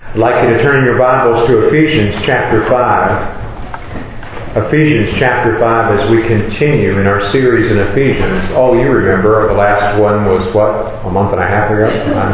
I'd like you to turn your Bibles to Ephesians chapter 5. Ephesians chapter 5 as we continue in our series in Ephesians. Oh, you remember the last one was what? A month and a half ago?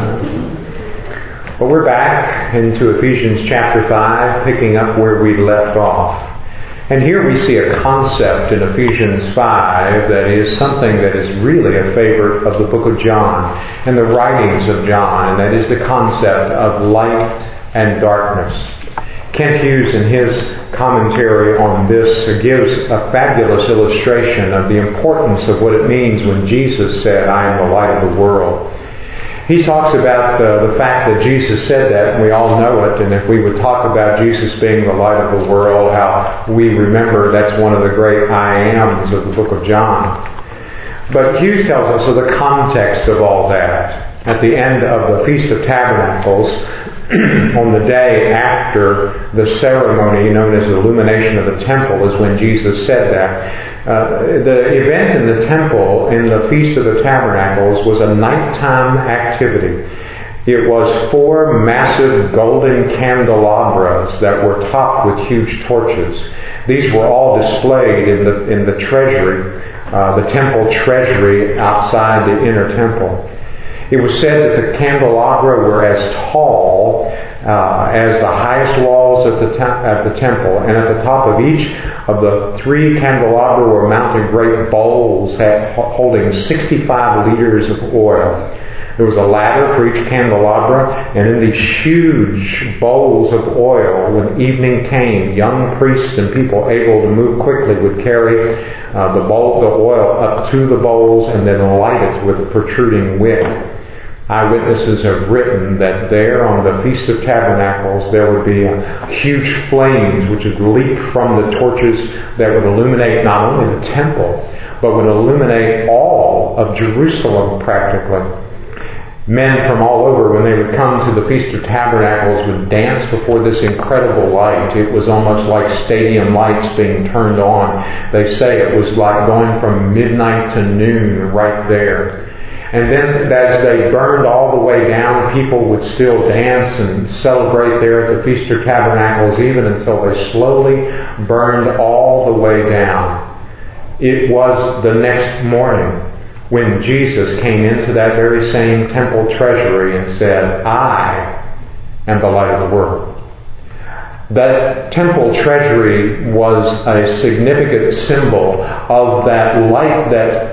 But we're back into Ephesians chapter 5, picking up where we left off. And here we see a concept in Ephesians 5 that is something that is really a favorite of the book of John and the writings of John, and that is the concept of light and darkness. Kent Hughes, in his commentary on this, gives a fabulous illustration of the importance of what it means when Jesus said, "I am the light of the world." He talks about the fact that Jesus said that, and we all know it, and if we would talk about Jesus being the light of the world, how we remember that's one of the great I ams of the book of John. But Hughes tells us of the context of all that. At the end of the Feast of Tabernacles, on the day after the ceremony known as the illumination of the temple is when Jesus said that. The event in the temple in the Feast of the Tabernacles was a nighttime activity. It was 4 massive golden candelabras that were topped with huge torches. These were all displayed in the treasury, the temple treasury outside the inner temple. It was said that the candelabra were as tall as the highest walls at the temple, and at the top of each of the 3 candelabra were mounted great bowls holding 65 liters of oil. There was a ladder for each candelabra, and in these huge bowls of oil, when evening came, young priests and people able to move quickly would carry the oil up to the bowls and then light it with a protruding wick. Eyewitnesses have written that there on the Feast of Tabernacles there would be huge flames which would leap from the torches that would illuminate not only the temple, but would illuminate all of Jerusalem practically. Men from all over, when they would come to the Feast of Tabernacles, would dance before this incredible light. It was almost like stadium lights being turned on. They say it was like going from midnight to noon right there. And then as they burned all the way down, people would still dance and celebrate there at the Feast of Tabernacles even until they slowly burned all the way down. It was the next morning when Jesus came into that very same temple treasury and said, "I am the light of the world." That temple treasury was a significant symbol of that light that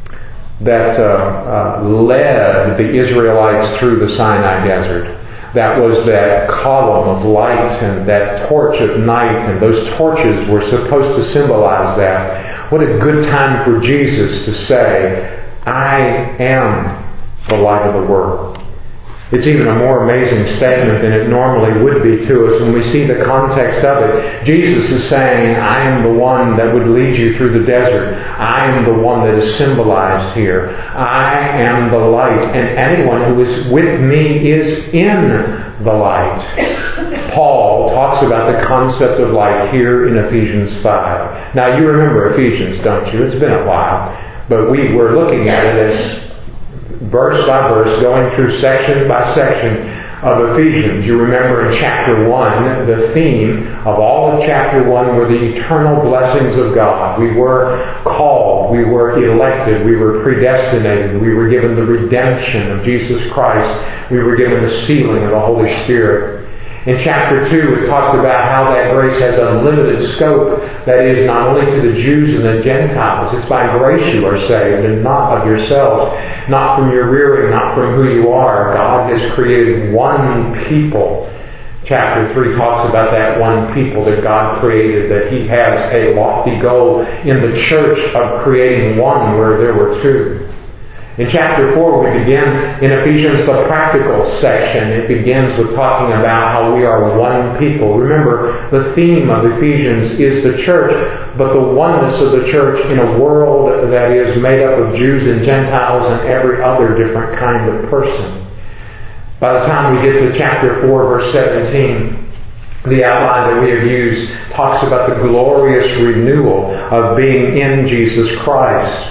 led the Israelites through the Sinai desert. That was that column of light and that torch of night, and those torches were supposed to symbolize that. What a good time for Jesus to say, "I am the light of the world." It's even a more amazing statement than it normally would be to us when we see the context of it. Jesus is saying, "I am the one that would lead you through the desert. I am the one that is symbolized here. I am the light, and anyone who is with me is in the light." Paul talks about the concept of light here in Ephesians 5. Now you remember Ephesians, don't you? It's been a while. But we were looking at it as verse by verse, going through section by section of Ephesians. You remember in chapter 1, the theme of all of chapter 1 were the eternal blessings of God. We were called, we were elected, we were predestinated, we were given the redemption of Jesus Christ, we were given the sealing of the Holy Spirit. In chapter 2, it talked about how that grace has unlimited scope. That is, not only to the Jews and the Gentiles. It's by grace you are saved, and not of yourselves, not from your rearing, not from who you are. God has created one people. Chapter 3 talks about that one people that God created, that He has a lofty goal in the church of creating one where there were 2. In chapter 4, we begin in Ephesians the practical section. It begins with talking about how we are one people. Remember, the theme of Ephesians is the church, but the oneness of the church in a world that is made up of Jews and Gentiles and every other different kind of person. By the time we get to chapter 4, verse 17, the outline that we have used talks about the glorious renewal of being in Jesus Christ.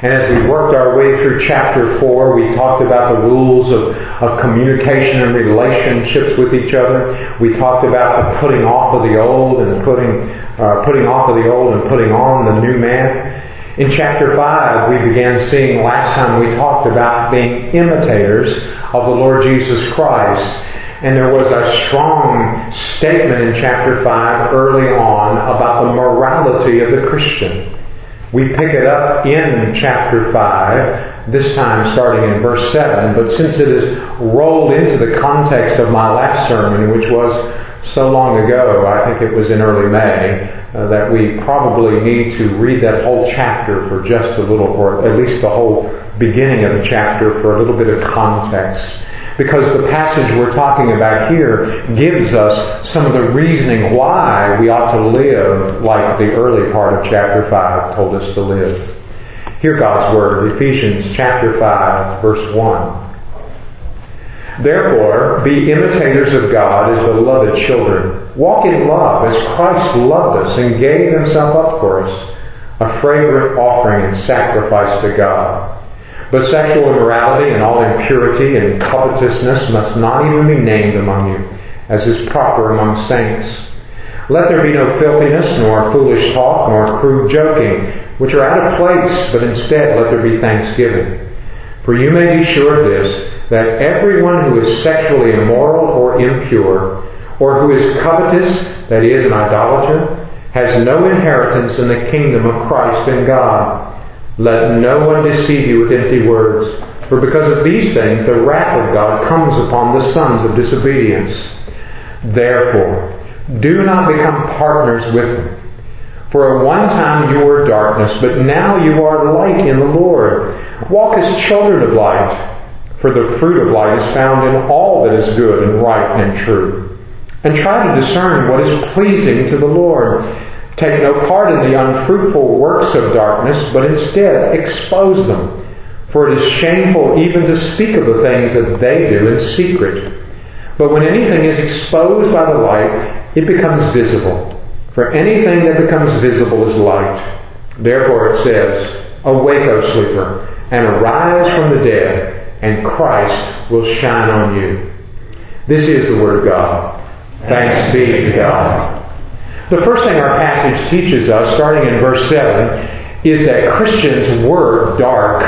And as we worked our way through chapter 4, we talked about the rules of communication and relationships with each other. We talked about the putting off of the old and putting off of the old and putting on the new man. In chapter 5, we began seeing last time we talked about being imitators of the Lord Jesus Christ. And there was a strong statement in chapter 5 early on about the morality of the Christian. We pick it up in chapter 5, this time starting in verse 7, but since it is rolled into the context of my last sermon, which was so long ago, I think it was in early May, that we probably need to read that whole chapter for just a little, or at least the whole beginning of the chapter for a little bit of context. Because the passage we're talking about here gives us some of the reasoning why we ought to live like the early part of chapter 5 told us to live. Hear God's Word, Ephesians chapter 5, verse 1. Therefore, be imitators of God as beloved children. Walk in love as Christ loved us and gave himself up for us, a fragrant offering and sacrifice to God. But sexual immorality and all impurity and covetousness must not even be named among you, as is proper among saints. Let there be no filthiness, nor foolish talk, nor crude joking, which are out of place, but instead let there be thanksgiving. For you may be sure of this, that everyone who is sexually immoral or impure, or who is covetous, that is, an idolater, has no inheritance in the kingdom of Christ and God. Let no one deceive you with empty words, for because of these things the wrath of God comes upon the sons of disobedience. Therefore, do not become partners with them. For at one time you were darkness, but now you are light in the Lord. Walk as children of light, for the fruit of light is found in all that is good and right and true. And try to discern what is pleasing to the Lord. Take no part in the unfruitful works of darkness, but instead expose them. For it is shameful even to speak of the things that they do in secret. But when anything is exposed by the light, it becomes visible. For anything that becomes visible is light. Therefore it says, Awake, O sleeper, and arise from the dead, and Christ will shine on you. This is the Word of God. Thanks be to God. The first thing our passage teaches us, starting in verse 7, is that Christians were dark.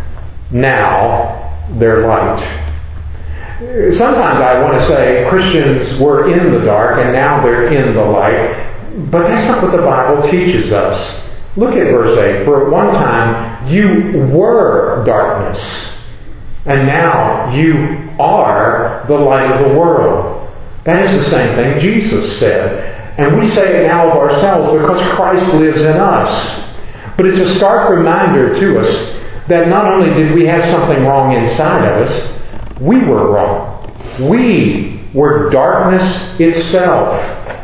Now they're light. Sometimes I want to say Christians were in the dark and now they're in the light. But that's not what the Bible teaches us. Look at verse 8. For at one time you were darkness, and now you are the light of the world. That is the same thing Jesus said. And we say it now of ourselves because Christ lives in us. But it's a stark reminder to us that not only did we have something wrong inside of us, we were wrong. We were darkness itself.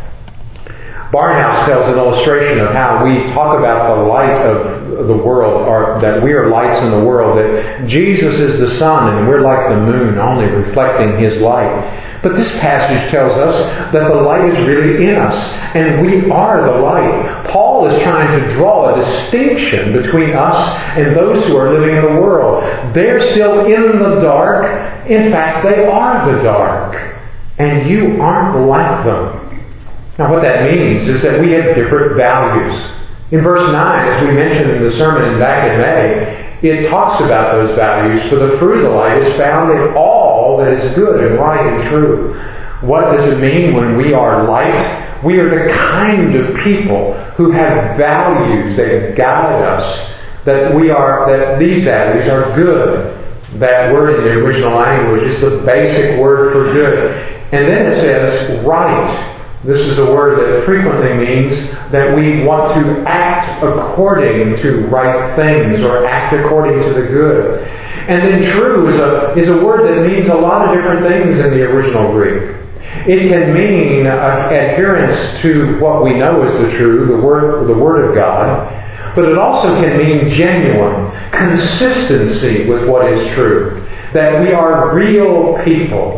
Barnhouse tells an illustration of how we talk about the light of the world, or that we are lights in the world, that Jesus is the sun and we're like the moon, only reflecting His light. But this passage tells us that the light is really in us, and we are the light. Paul is trying to draw a distinction between us and those who are living in the world. They're still in the dark. In fact, they are the dark. And you aren't like them. Now what that means is that we have different values. In verse 9, as we mentioned in the sermon back in May, it talks about those values. For the fruit of the light is found in all that is good and right and true. What does it mean when we are light? We are the kind of people who have values that guide us. That these values are good. That word in the original language is the basic word for good. And then it says right. This is a word that frequently means that we want to act according to right things or act according to the good. And then true is a word that means a lot of different things in the original Greek. It can mean adherence to what we know is the true, the Word of God. But it also can mean genuine, consistency with what is true. That we are real people.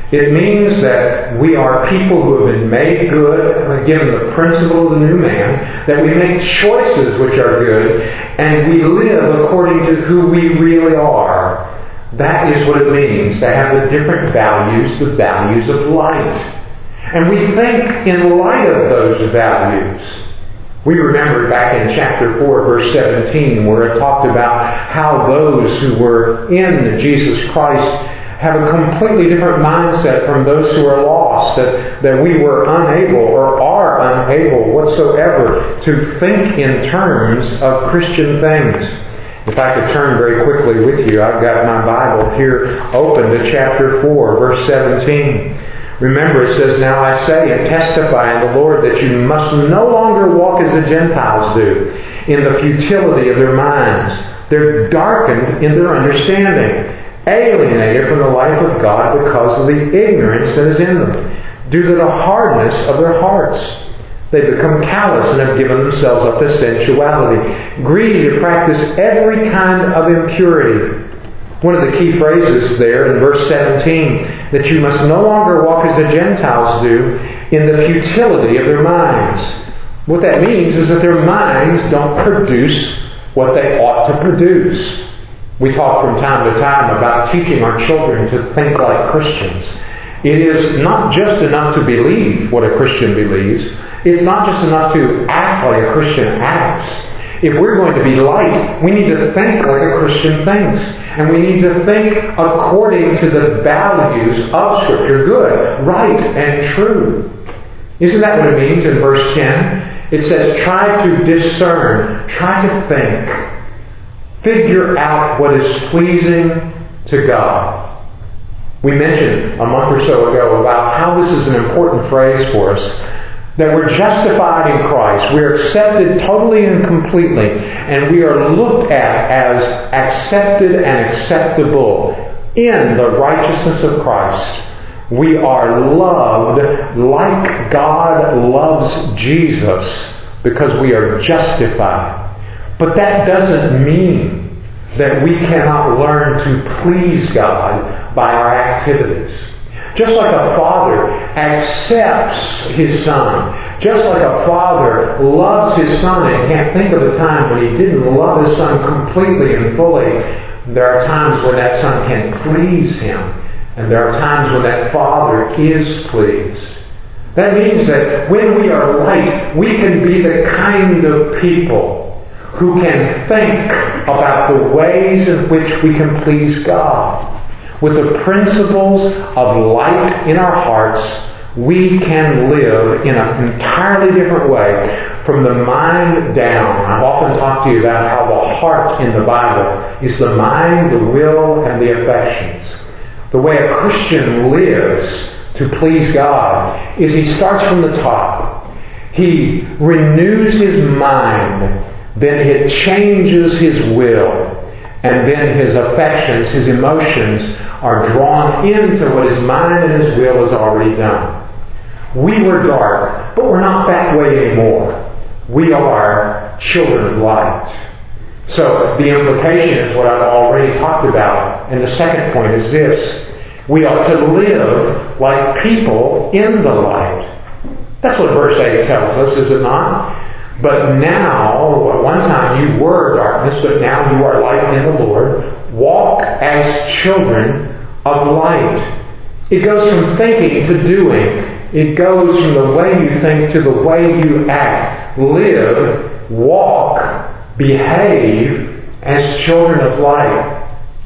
It means that we are people who have been made good, given the principle of the new man, that we make choices which are good, and we live according to who we really are. That is what it means to have the different values, the values of light. And we think in light of those values. We remember back in chapter 4, verse 17, where it talked about how those who were in Jesus Christ have a completely different mindset from those who are lost, that we were unable or are unable whatsoever to think in terms of Christian things. If I could turn very quickly with you, I've got my Bible here open to chapter 4, verse 17. Remember, it says, "Now I say and testify in the Lord that you must no longer walk as the Gentiles do, in the futility of their minds. They're darkened in their understanding, alienated from the life of God because of the ignorance that is in them, due to the hardness of their hearts. They become callous and have given themselves up to sensuality, greedy to practice every kind of impurity." One of the key phrases there in verse 17, that you must no longer walk as the Gentiles do, in the futility of their minds. What that means is that their minds don't produce what they ought to produce. We talk from time to time about teaching our children to think like Christians. It is not just enough to believe what a Christian believes. It's not just enough to act like a Christian acts. If we're going to be light, we need to think like a Christian thinks. And we need to think according to the values of Scripture, good, right, and true. Isn't that what it means in verse 10? It says, try to discern, try to think, figure out what is pleasing to God. We mentioned a month or so ago about how this is an important phrase for us, that we're justified in Christ. We're accepted totally and completely. And we are looked at as accepted and acceptable in the righteousness of Christ. We are loved like God loves Jesus because we are justified. But that doesn't mean that we cannot learn to please God by our activities. Just like a father accepts his son, just like a father loves his son and can't think of a time when he didn't love his son completely and fully, there are times when that son can please him, and there are times when that father is pleased. That means that when we are light, we can be the kind of people who can think about the ways in which we can please God. With the principles of light in our hearts, we can live in an entirely different way from the mind down. I've often talked to you about how the heart in the Bible is the mind, the will, and the affections. The way a Christian lives to please God is he starts from the top. He renews his mind, then it changes his will, and then his affections, his emotions, are drawn into what his mind and his will has already done. We were dark, but we're not that way anymore. We are children of light. So the implication is what I've already talked about. And the second point is this. We ought to live like people in the light. That's what verse 8 tells us, is it not? But now, at one time you were darkness, but now you are light in the Lord. Walk as children of light. It goes from thinking to doing. It goes from the way you think to the way you act. Live, walk, behave as children of light.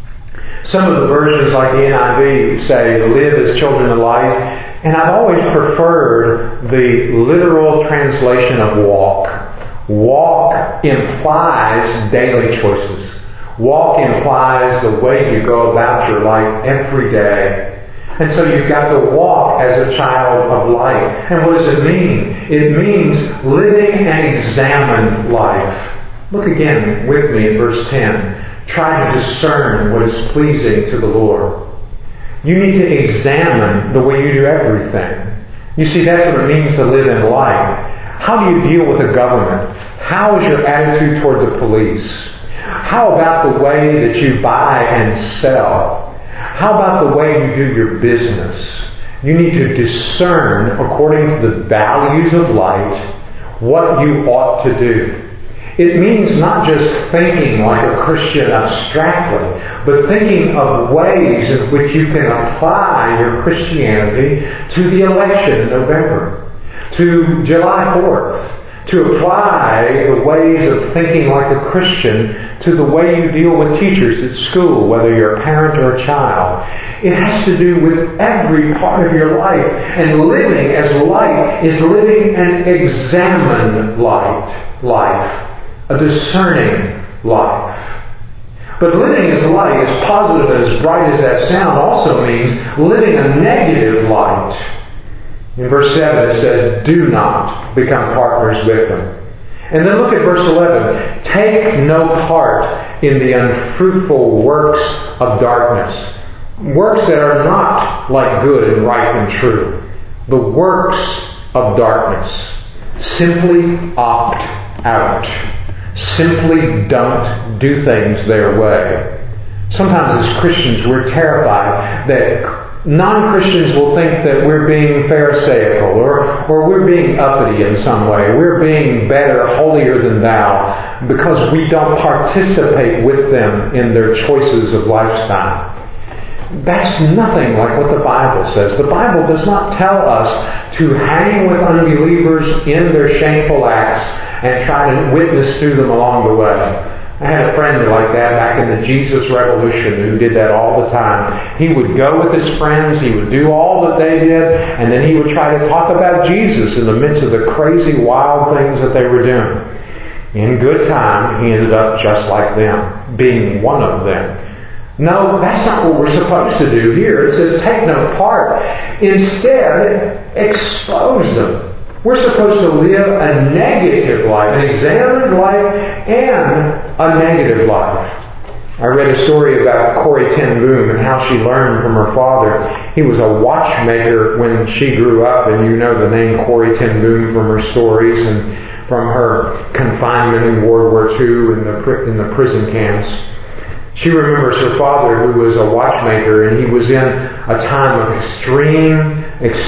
Some of the versions like the NIV say, live as children of light. And I've always preferred the literal translation of walk. Walk implies daily choices. Walk implies the way you go about your life every day. And so you've got to walk as a child of light. And what does it mean? It means living an examined life. Look again with me in verse 10. Try to discern what is pleasing to the Lord. You need to examine the way you do everything. You see, that's what it means to live in light. How do you deal with the government? How is your attitude toward the police? How about the way that you buy and sell? How about the way you do your business? You need to discern, according to the values of light, what you ought to do. It means not just thinking like a Christian abstractly, but thinking of ways in which you can apply your Christianity to the election in November, to July 4th, to apply the ways of thinking like a Christian to the way you deal with teachers at school, whether you're a parent or a child. It has to do with every part of your life. And living as light is living an examined life, a discerning life. But living as light, as positive and as bright as that sound, also means living a negative light. In verse 7 it says, do not become partners with them. And then look at verse 11. Take no part in the unfruitful works of darkness. Works that are not like good and right and true. The works of darkness. Simply opt out. Simply don't do things their way. Sometimes as Christians we're terrified that non-Christians will think that we're being pharisaical or we're being uppity in some way. We're being better, holier than thou, because we don't participate with them in their choices of lifestyle. That's nothing like what the Bible says. The Bible does not tell us to hang with unbelievers in their shameful acts and try to witness to them along the way. I had a friend like that back in the Jesus Revolution who did that all the time. He would go with his friends, he would do all that they did, and then he would try to talk about Jesus in the midst of the crazy, wild things that they were doing. In good time, he ended up just like them, being one of them. No, that's not what we're supposed to do here. It says take no part. Instead, expose them. We're supposed to live a negative life, an examined life, and a negative life. I read a story about Corrie ten Boom and how she learned from her father. He was a watchmaker when she grew up, and you know the name Corrie ten Boom from her stories and from her confinement in World War II in the prison camps. She remembers her father, who was a watchmaker, and he was in a time of extreme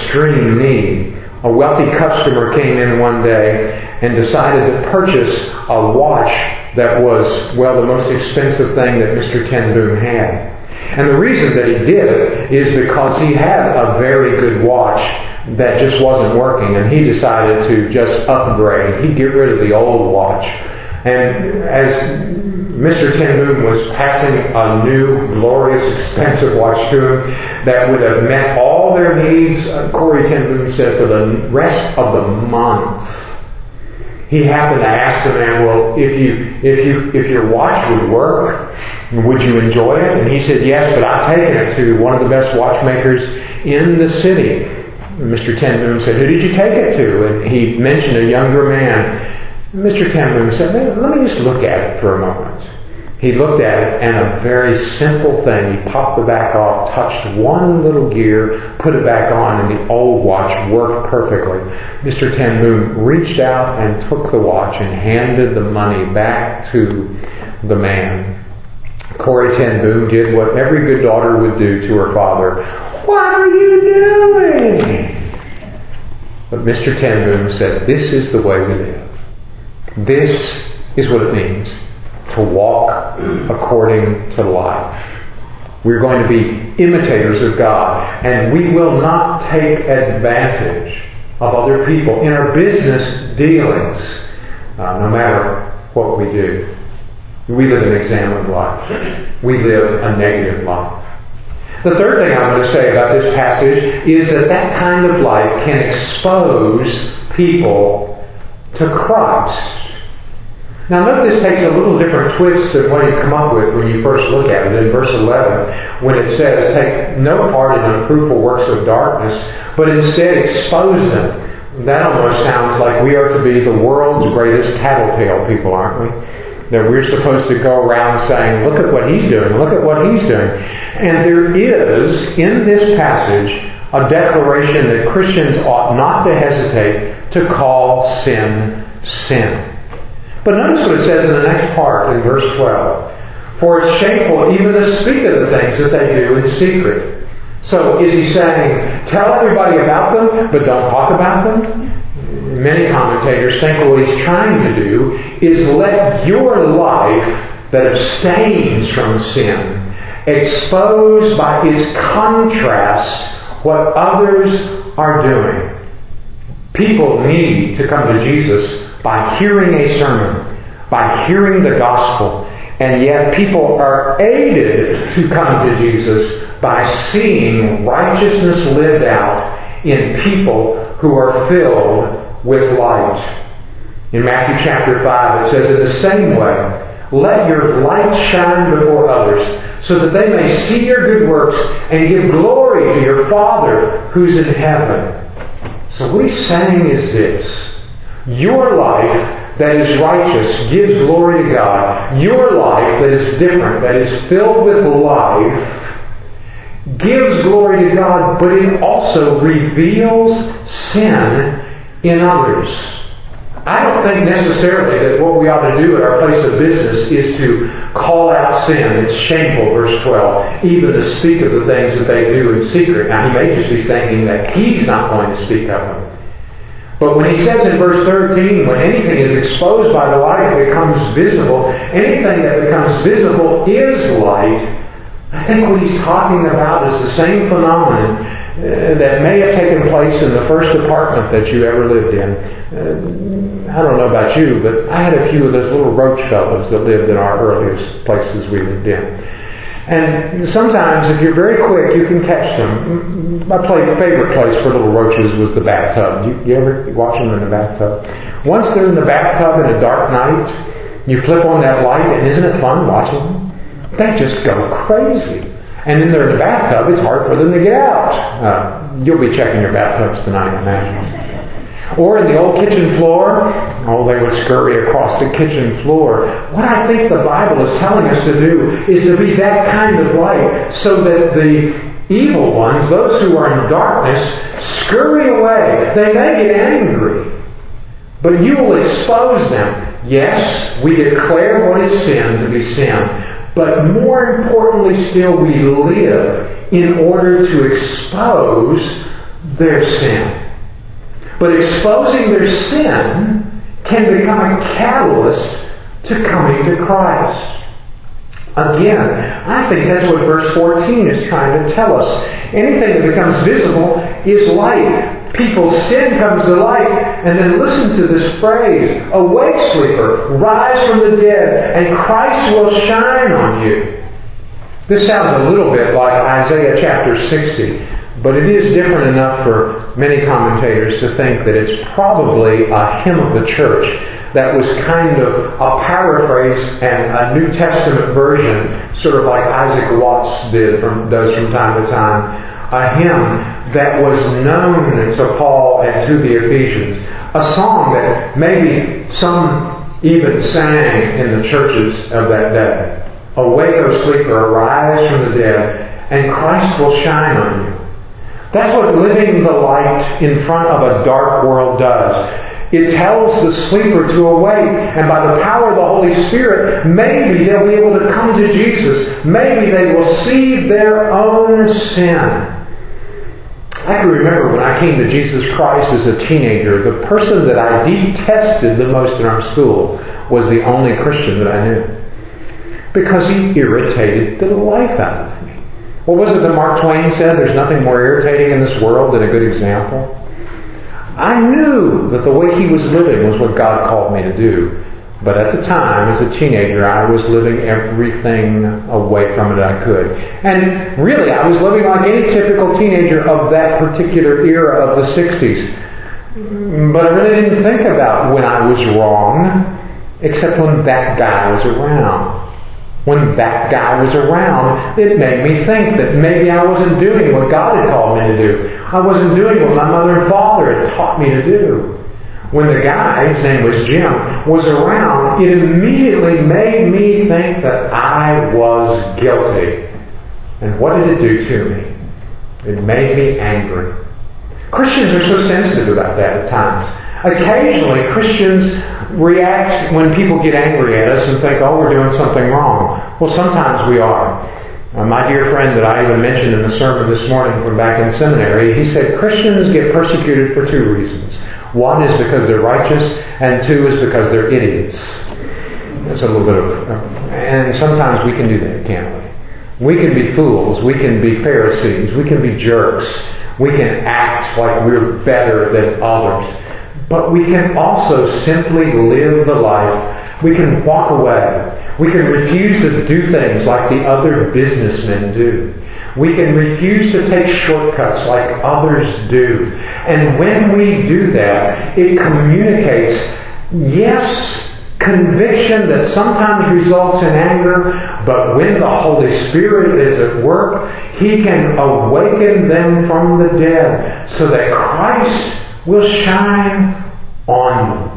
need. A wealthy customer came in one day and decided to purchase a watch that was, the most expensive thing that Mr. ten Boom had. And the reason that he did it is because he had a very good watch that just wasn't working, and he decided to just upgrade. He'd get rid of the old watch. And as Mr. ten Boom was passing a new, glorious, expensive watch to him that would have met all their needs, Corrie ten Boom said, for the rest of the month. He happened to ask the man, well, if your watch would work, would you enjoy it? And he said, yes, but I've taken it to one of the best watchmakers in the city. Mr. ten Boom said, who did you take it to? And he mentioned a younger man. Mr. ten Boom said, let me just look at it for a moment. He looked at it, and a very simple thing. He popped the back off, touched one little gear, put it back on, and the old watch worked perfectly. Mr. ten Boom reached out and took the watch and handed the money back to the man. Corrie ten Boom did what every good daughter would do to her father. What are you doing? But Mr. ten Boom said, this is the way we live. This is what it means to walk according to life. We're going to be imitators of God, and we will not take advantage of other people in our business dealings, no matter what we do. We live an examined life. We live a negative life. The third thing I'm going to say about this passage is that kind of life can expose people to Christ. Now note this takes a little different twist than what you come up with when you first look at it. In verse 11, when it says, take no part in unfruitful works of darkness, but instead expose them. That almost sounds like we are to be the world's greatest tattletale people, aren't we? That we're supposed to go around saying, look at what he's doing, look at what he's doing. And there is, in this passage, a declaration that Christians ought not to hesitate to call sin, sin. But notice what it says in the next part, in verse 12. For it's shameful even to speak of the things that they do in secret. So is he saying, tell everybody about them, but don't talk about them? Many commentators think what he's trying to do is let your life that abstains from sin expose by its contrast what others are doing. People need to come to Jesus by hearing a sermon, by hearing the gospel, and yet people are aided to come to Jesus by seeing righteousness lived out in people who are filled with light. In Matthew chapter 5 it says, in the same way, let your light shine before others, so that they may see your good works and give glory to your Father who's in heaven. So what he's saying is this: your life that is righteous gives glory to God. Your life that is different, that is filled with life, gives glory to God, but it also reveals sin in others. I don't think necessarily that what we ought to do at our place of business is to call out sin. It's shameful, verse 12, even to speak of the things that they do in secret. Now, he may just be thinking that he's not going to speak of them. But when he says in verse 13, when anything is exposed by the light, it becomes visible. Anything that becomes visible is light. I think what he's talking about is the same phenomenon that may have taken place in the first apartment that you ever lived in. I don't know about you, but I had a few of those little roach fellows that lived in our earliest places we lived in. And sometimes, if you're very quick, you can catch them. My favorite place for little roaches was the bathtub. You ever watch them in the bathtub? Once they're in the bathtub in a dark night, you flip on that light, and isn't it fun watching them? They just go crazy. And then they're in the bathtub, it's hard for them to get out. You'll be checking your bathtubs tonight, I imagine. Or in the old kitchen floor, they would scurry across the kitchen floor. What I think the Bible is telling us to do is to be that kind of light so that the evil ones, those who are in darkness, scurry away. They may get angry, but you will expose them. Yes, we declare what is sin to be sin. But more importantly still, we live in order to expose their sin. But exposing their sin can become a catalyst to coming to Christ. Again, I think that's what verse 14 is trying to tell us. Anything that becomes visible is light. People's sin comes to light. And then listen to this phrase: awake, sleeper, rise from the dead, and Christ will shine on you. This sounds a little bit like Isaiah chapter 60, but it is different enough for many commentators to think that it's probably a hymn of the church that was kind of a paraphrase and a New Testament version, sort of like Isaac Watts does from time to time. A hymn that was known to Paul and to the Ephesians. A song that maybe some even sang in the churches of that day. Awake, O sleeper, arise from the dead, and Christ will shine on you. That's what living the light in front of a dark world does. It tells the sleeper to awake, and by the power of the Holy Spirit, maybe they'll be able to come to Jesus. Maybe they will see their own sin. I can remember when I came to Jesus Christ as a teenager, the person that I detested the most in our school was the only Christian that I knew. Because he irritated the life out of me. What was it that Mark Twain said? There's nothing more irritating in this world than a good example. I knew that the way he was living was what God called me to do. But at the time, as a teenager, I was living everything away from it I could. And really, I was living like any typical teenager of that particular era of the 60s. But I really didn't think about when I was wrong, except when that guy was around. When that guy was around, it made me think that maybe I wasn't doing what God had called me to do. I wasn't doing what my mother and father had taught me to do. When the guy, his name was Jim, was around, it immediately made me think that I was guilty. And what did it do to me? It made me angry. Christians are so sensitive about that at times. Occasionally, Christians react when people get angry at us and think, oh, we're doing something wrong. Well, sometimes we are. My dear friend that I even mentioned in the sermon this morning from back in seminary, he said Christians get persecuted for two reasons. One is because they're righteous, and two is because they're idiots. That's a little bit of... and sometimes we can do that, can't we? We can be fools. We can be Pharisees. We can be jerks. We can act like we're better than others. But we can also simply live the life. We can walk away. We can refuse to do things like the other businessmen do. We can refuse to take shortcuts like others do. And when we do that, it communicates, yes, conviction that sometimes results in anger, but when the Holy Spirit is at work, He can awaken them from the dead so that Christ will shine on them.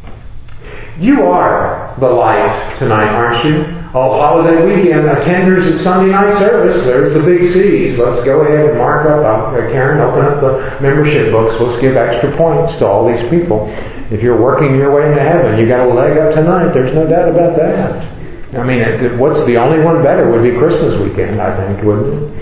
You are the light tonight, aren't you? Oh, holiday weekend attenders at Sunday night service. There's the big C's. Let's go ahead and mark up. Karen, open up the membership books. Let's give extra points to all these people. If you're working your way into heaven, you got a leg up tonight. There's no doubt about that. I mean, what's the only one better would be Christmas weekend, I think, wouldn't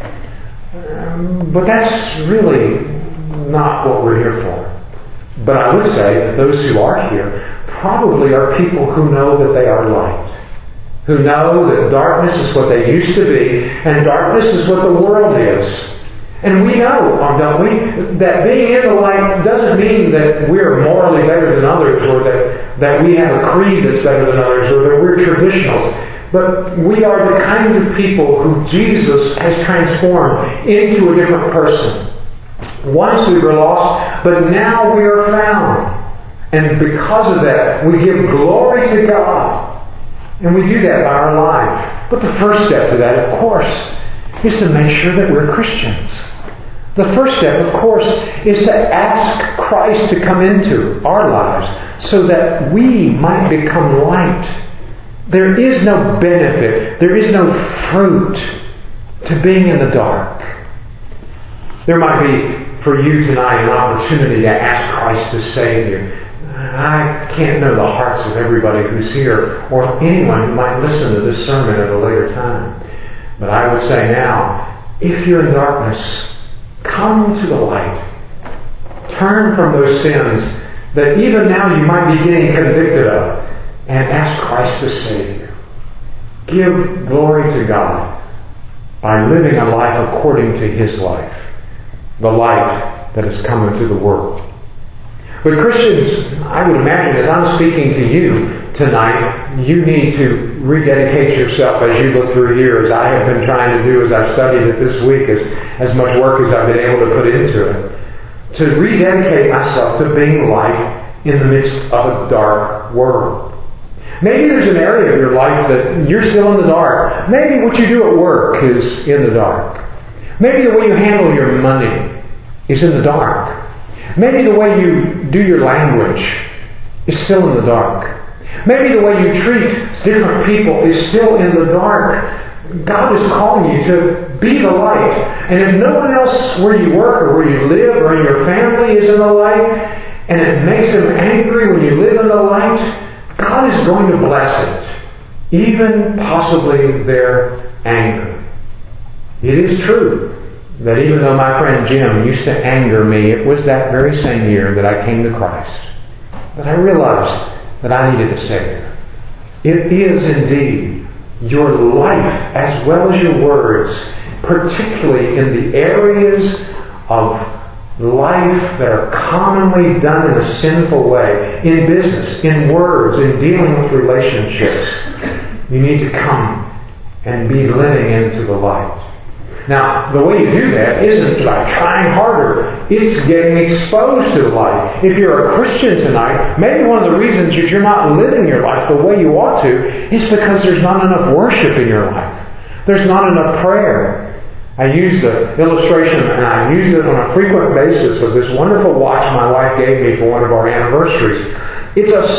it? But that's really not what we're here for. But I would say that those who are here probably are people who know that they are light. Who know that darkness is what they used to be, and darkness is what the world is. And we know, don't we, that being in the light doesn't mean that we're morally better than others, or that we have a creed that's better than others, or that we're traditionals. But we are the kind of people who Jesus has transformed into a different person. Once we were lost, but now we are found. And because of that, we give glory to God. And we do that by our life. But the first step to that, of course, is to make sure that we're Christians. The first step, of course, is to ask Christ to come into our lives so that we might become light. There is no benefit, there is no fruit to being in the dark. There might be, for you tonight, an opportunity to ask Christ to save you. I can't know the hearts of everybody who's here or anyone who might listen to this sermon at a later time. But I would say now, if you're in darkness, come to the light. Turn from those sins that even now you might be getting convicted of and ask Christ to save you. Give glory to God by living a life according to His life. The light that has come into the world. But Christians, I would imagine, as I'm speaking to you tonight, you need to rededicate yourself as you look through here, as I have been trying to do as I've studied it this week, as much work as I've been able to put into it, to rededicate myself to being light in the midst of a dark world. Maybe there's an area of your life that you're still in the dark. Maybe what you do at work is in the dark. Maybe the way you handle your money is in the dark. Maybe the way you do your language is still in the dark. Maybe the way you treat different people is still in the dark. God is calling you to be the light. And if no one else where you work or where you live or in your family is in the light, and it makes them angry when you live in the light, God is going to bless it. Even possibly their anger. It is true that even though my friend Jim used to anger me, it was that very same year that I came to Christ that I realized that I needed a Savior. It is indeed your life as well as your words, particularly in the areas of life that are commonly done in a sinful way, in business, in words, in dealing with relationships. You need to come and be living into the light. Now, the way you do that isn't by trying harder. It's getting exposed to the light. If you're a Christian tonight, maybe one of the reasons that you're not living your life the way you ought to is because there's not enough worship in your life. There's not enough prayer. I used the illustration, and I use it on a frequent basis, of this wonderful watch my wife gave me for one of our anniversaries. It's a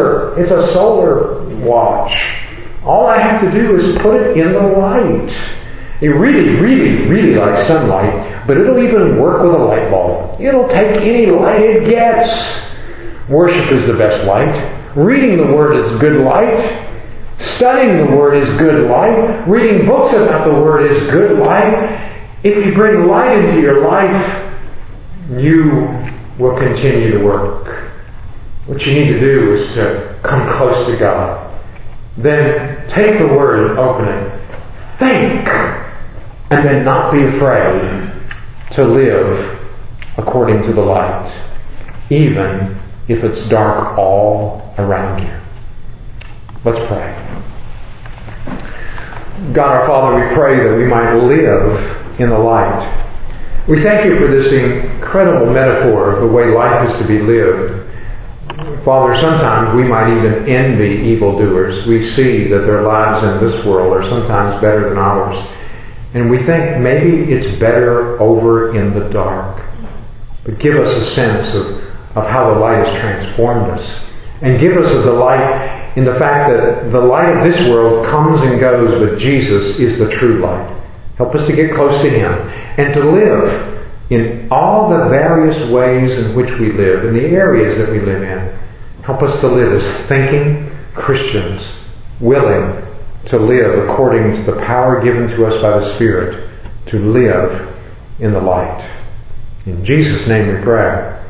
solar watch. All I have to do is put it in the light. It really, really, really likes sunlight, but it'll even work with a light bulb. It'll take any light it gets. Worship is the best light. Reading the Word is good light. Studying the Word is good light. Reading books about the Word is good light. If you bring light into your life, you will continue to work. What you need to do is to come close to God. Then take the Word and open it. Think, and then not be afraid to live according to the light, even if it's dark all around you. Let's pray. God our Father, we pray that we might live in the light. We thank you for this incredible metaphor of the way life is to be lived. Father, sometimes we might even envy evildoers. We see that their lives in this world are sometimes better than ours. And we think maybe it's better over in the dark. But give us a sense of how the light has transformed us. And give us a delight in the fact that the light of this world comes and goes, but Jesus is the true light. Help us to get close to Him and to live in all the various ways in which we live, in the areas that we live in. Help us to live as thinking Christians, willing to live according to the power given to us by the Spirit, to live in the light. In Jesus' name we pray.